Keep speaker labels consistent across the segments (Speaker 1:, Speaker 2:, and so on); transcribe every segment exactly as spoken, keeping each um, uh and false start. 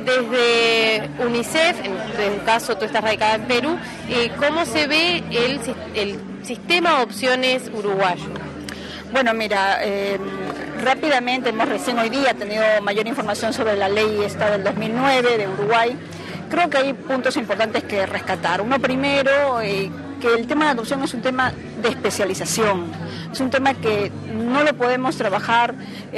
Speaker 1: Desde UNICEF, en, en tu caso tú estás radicada en Perú, eh, ¿cómo se ve el, el sistema de adopciones uruguayo?
Speaker 2: Bueno, mira, eh, rápidamente hemos recién hoy día tenido mayor información sobre la ley esta del dos mil nueve de Uruguay. Creo que hay puntos importantes que rescatar. Uno primero, eh, que el tema de adopción es un tema de especialización, es un tema que no lo podemos trabajar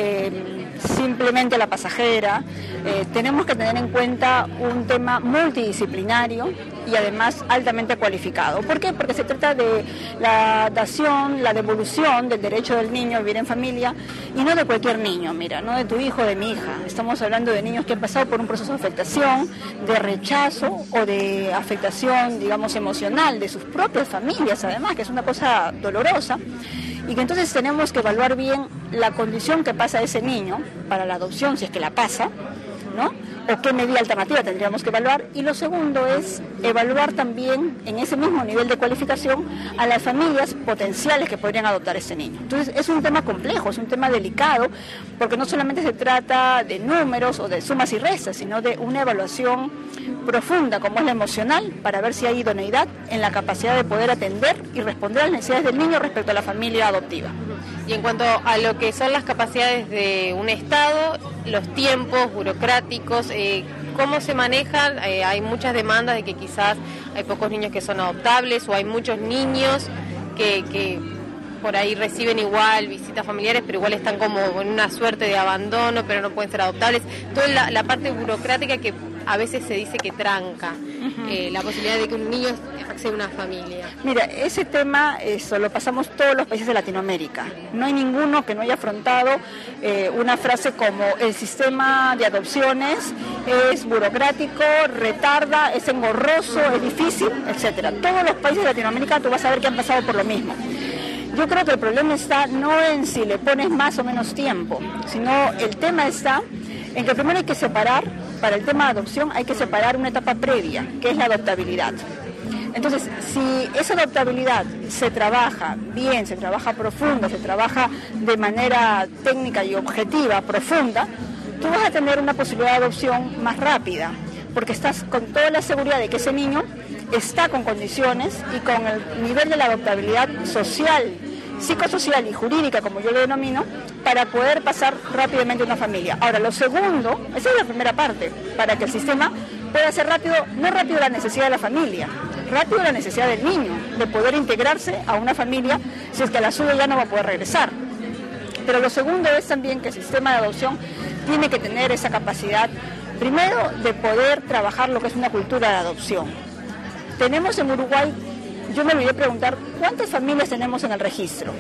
Speaker 2: eh, simplemente a la pasajera, eh, tenemos que tener en cuenta un tema multidisciplinario y además altamente cualificado. ¿Por qué? Porque se trata de la dación, la devolución del derecho del niño a vivir en familia y no de cualquier niño, mira, no de tu hijo o de mi hija. Estamos hablando de niños que han pasado por un proceso de afectación, de rechazo o de afectación, digamos, emocional de sus propias familias, además, que es una cosa dolorosa. Y que entonces tenemos que evaluar bien la condición que pasa ese niño para la adopción, si es que la pasa, ¿no? O qué medida alternativa tendríamos que evaluar. Y lo segundo es evaluar también en ese mismo nivel de cualificación a las familias potenciales que podrían adoptar ese niño. Entonces es un tema complejo, es un tema delicado, porque no solamente se trata de números o de sumas y restas, sino de una evaluación profunda como es la emocional, para ver si hay idoneidad en la capacidad de poder atender y responder a las necesidades del niño respecto a la familia adoptiva.
Speaker 1: Y en cuanto a lo que son las capacidades de un Estado, los tiempos burocráticos, eh, ¿cómo se manejan? Eh, hay muchas demandas de que quizás hay pocos niños que son adoptables o hay muchos niños que, que por ahí reciben igual visitas familiares, pero igual están como en una suerte de abandono, pero no pueden ser adoptables. Toda la, la parte burocrática que a veces se dice que tranca uh-huh. eh, la posibilidad de que un niño acceda a una familia.
Speaker 2: Mira, ese tema eso lo pasamos todos los países de Latinoamérica. No hay ninguno que no haya afrontado eh, una frase como el sistema de adopciones es burocrático, retarda, es engorroso, es difícil, etcétera. Todos los países de Latinoamérica tú vas a ver que han pasado por lo mismo. Yo creo que el problema está no en si le pones más o menos tiempo, sino el tema está en que primero hay que separar, para el tema de adopción hay que separar una etapa previa, que es la adoptabilidad. Entonces, si esa adoptabilidad se trabaja bien, se trabaja profundo, se trabaja de manera técnica y objetiva, profunda, tú vas a tener una posibilidad de adopción más rápida, porque estás con toda la seguridad de que ese niño está con condiciones y con el nivel de la adoptabilidad social, psicosocial y jurídica, como yo lo denomino, para poder pasar rápidamente a una familia. Ahora, lo segundo, esa es la primera parte, para que el sistema pueda ser rápido, no rápido la necesidad de la familia, rápido la necesidad del niño, de poder integrarse a una familia si es que a la suya ya no va a poder regresar. Pero lo segundo es también que el sistema de adopción tiene que tener esa capacidad, primero, de poder trabajar lo que es una cultura de adopción. Tenemos en Uruguay, yo me olvidé preguntar, ¿cuántas familias tenemos en el registro?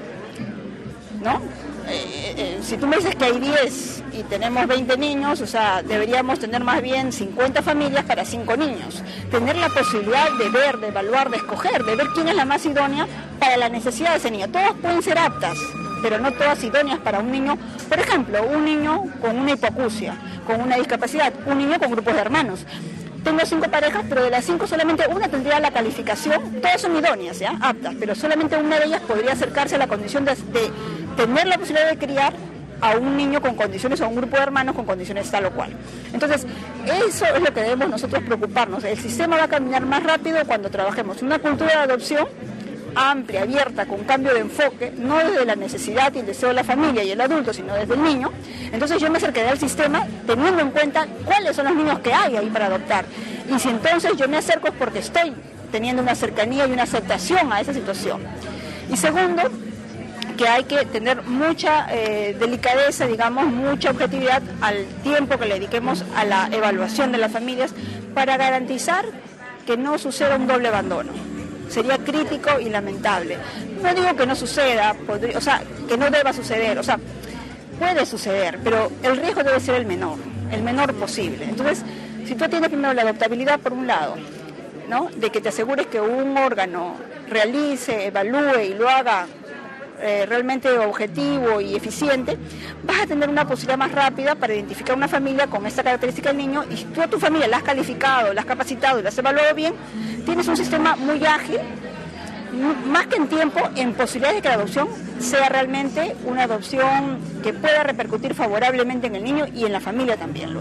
Speaker 2: ¿No? Eh, eh, si tú me dices que hay diez y tenemos veinte niños, o sea, deberíamos tener más bien cincuenta familias para cinco niños. Tener la posibilidad de ver, de evaluar, de escoger, de ver quién es la más idónea para la necesidad de ese niño. Todas pueden ser aptas, pero no todas idóneas para un niño. Por ejemplo, un niño con una hipoacusia, con una discapacidad, un niño con grupos de hermanos. Tengo cinco parejas, pero de las cinco solamente una tendría la calificación, todas son idóneas, ¿ya? Aptas, pero solamente una de ellas podría acercarse a la condición de, de tener la posibilidad de criar a un niño con condiciones o a un grupo de hermanos con condiciones tal o cual. Entonces, eso es lo que debemos nosotros preocuparnos. El sistema va a caminar más rápido cuando trabajemos una cultura de adopción amplia, abierta, con cambio de enfoque, no desde la necesidad y el deseo de la familia y el adulto, sino desde el niño. Entonces yo me acercaré al sistema teniendo en cuenta cuáles son los niños que hay ahí para adoptar. Y si entonces yo me acerco es porque estoy teniendo una cercanía y una aceptación a esa situación. Y segundo, que hay que tener mucha eh, delicadeza, digamos, mucha objetividad al tiempo que le dediquemos a la evaluación de las familias para garantizar que no suceda un doble abandono. Sería crítico y lamentable. No digo que no suceda, podría, o sea, que no deba suceder, o sea, puede suceder, pero el riesgo debe ser el menor, el menor posible. Entonces, si tú tienes primero la adoptabilidad por un lado, ¿no? De que te asegures que un órgano realice, evalúe y lo haga eh, realmente objetivo y eficiente, vas a tener una posibilidad más rápida para identificar una familia con esta característica del niño, y si tú a tu familia la has calificado, la has capacitado y la has evaluado bien, tienes un sistema muy ágil, más que en tiempo, en posibilidades de que la adopción sea realmente una adopción que pueda repercutir favorablemente en el niño y en la familia también luego.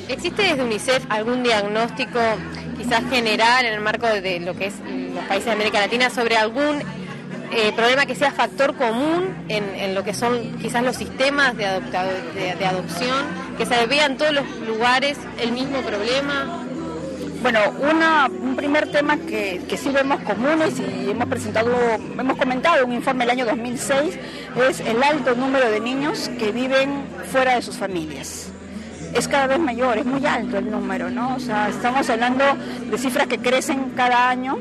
Speaker 1: ¿Existe desde UNICEF algún diagnóstico quizás general en el marco de lo que es los países de América Latina sobre algún eh, problema que sea factor común en, en lo que son quizás los sistemas de, adopta, de, de adopción, que se vea en todos los lugares el mismo problema?
Speaker 2: Bueno, una, un primer tema que, que sí vemos comunes y hemos presentado, hemos comentado un informe del año dos mil seis, es el alto número de niños que viven fuera de sus familias. Es cada vez mayor, es muy alto el número, ¿no? O sea, estamos hablando de cifras que crecen cada año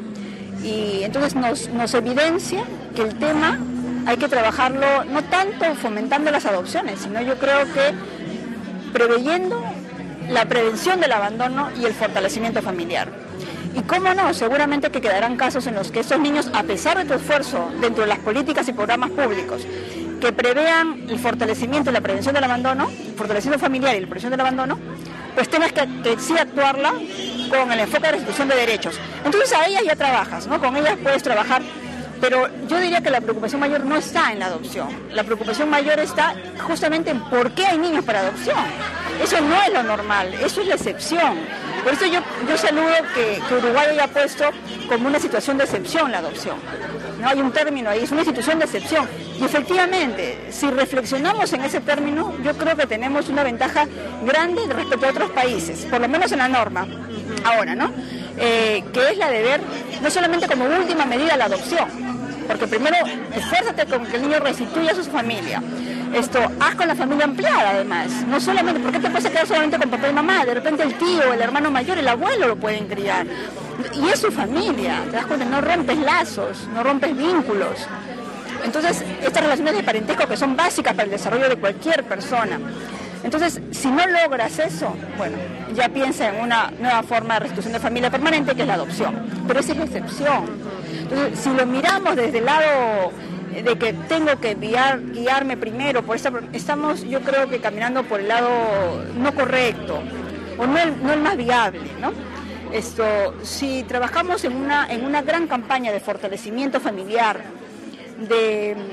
Speaker 2: y entonces nos, nos evidencia que el tema hay que trabajarlo no tanto fomentando las adopciones, sino yo creo que preveyendo la prevención del abandono y el fortalecimiento familiar. Y cómo no, seguramente que quedarán casos en los que estos niños, a pesar de tu esfuerzo dentro de las políticas y programas públicos, que prevean el fortalecimiento y la prevención del abandono, el fortalecimiento familiar y la prevención del abandono, pues tengas que, que sí actuarla con el enfoque de restitución de derechos. Entonces a ellas ya trabajas, ¿no? Con ellas puedes trabajar, pero yo diría que la preocupación mayor no está en la adopción. La preocupación mayor está justamente en por qué hay niños para adopción. Eso no es lo normal, eso es la excepción. Por eso yo, yo saludo que, que Uruguay haya puesto como una situación de excepción la adopción. No hay un término ahí, es una situación de excepción. Y efectivamente, si reflexionamos en ese término, yo creo que tenemos una ventaja grande respecto a otros países, por lo menos en la norma. Ahora, ¿no? Eh, que es la de ver, no solamente como última medida la adopción, porque primero esfuérzate con que el niño restituya a su familia. Esto, haz con la familia ampliada además, no solamente, ¿por qué te puedes quedar solamente con papá y mamá? De repente el tío, el hermano mayor, el abuelo lo pueden criar. Y es su familia, te das cuenta, no rompes lazos, no rompes vínculos. Entonces, estas relaciones de parentesco que son básicas para el desarrollo de cualquier persona. Entonces, si no logras eso, bueno, ya piensa en una nueva forma de restitución de familia permanente, que es la adopción. Pero esa es la excepción. Entonces, si lo miramos desde el lado de que tengo que guiar, guiarme primero, por esta, estamos yo creo que caminando por el lado no correcto, o no el, no el más viable, ¿no? Esto, si trabajamos en una, en una gran campaña de fortalecimiento familiar, de, eh,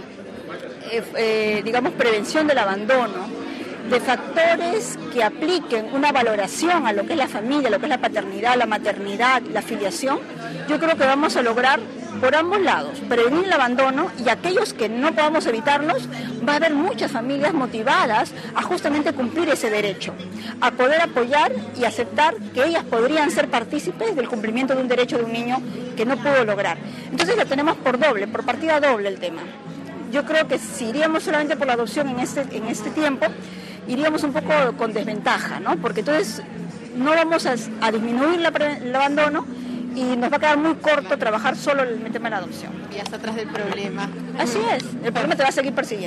Speaker 2: eh, digamos, prevención del abandono, de factores que apliquen una valoración a lo que es la familia, lo que es la paternidad, la maternidad, la filiación, yo creo que vamos a lograr por ambos lados, prevenir el abandono, y aquellos que no podamos evitarlos, va a haber muchas familias motivadas a justamente cumplir ese derecho, a poder apoyar y aceptar que ellas podrían ser partícipes del cumplimiento de un derecho de un niño que no pudo lograr. Entonces lo tenemos por doble, por partida doble el tema. Yo creo que si iríamos solamente por la adopción en este, en este tiempo, iríamos un poco con desventaja, ¿no? Porque entonces no vamos a, a disminuir la, el abandono, y nos va a quedar muy corto trabajar solo el tema de la adopción.
Speaker 3: Y hasta atrás del problema.
Speaker 2: Así es, el problema te va a seguir persiguiendo.